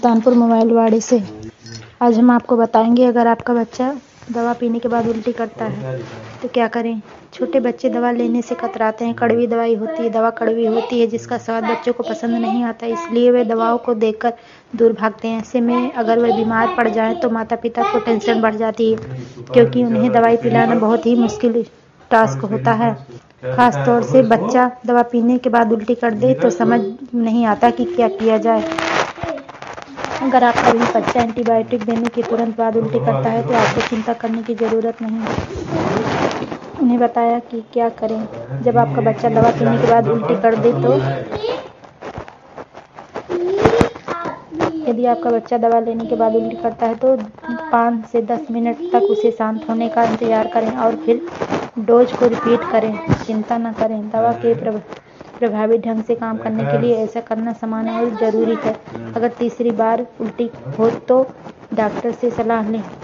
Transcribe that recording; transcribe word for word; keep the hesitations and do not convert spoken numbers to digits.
Kanpur mobile वाड़ी से आज हम आपको बताएंगे अगर आपका बच्चा दवा पीने के बाद उल्टी करता है तो क्या करें। छोटे बच्चे दवा लेने से कतराते हैं। कड़वी दवाई होती है, दवा कड़वी होती है जिसका स्वाद बच्चों को पसंद नहीं आता, इसलिए वे दवाओं को देखकर दूर भागते हैं। ऐसे में अगर वे बीमार पड़ जाएं तो माता पिता को टेंशन बढ़ जाती है, क्योंकि उन्हें दवाई पिलाना बहुत ही मुश्किल टास्क होता है। खास तौर से बच्चा दवा पीने के बाद उल्टी कर दे तो समझ नहीं आता कि क्या किया जाए। अगर आपका भी बच्चा एंटीबायोटिक देने के तुरंत बाद उल्टी करता है तो आपको चिंता करने की ज़रूरत नहीं है। उन्हें बताया कि क्या करें जब आपका बच्चा दवा पीने के बाद उल्टी कर दे। तो यदि आपका बच्चा दवा लेने के बाद उल्टी करता है तो पाँच से दस मिनट तक उसे शांत होने का इंतज़ार करें और फिर डोज को रिपीट करें। चिंता न करें, दवा के प्रभावी ढंग से काम करने के लिए ऐसा करना सामान्य और ज़रूरी है। अगर तीसरी बार उल्टी हो तो डॉक्टर से सलाह लें।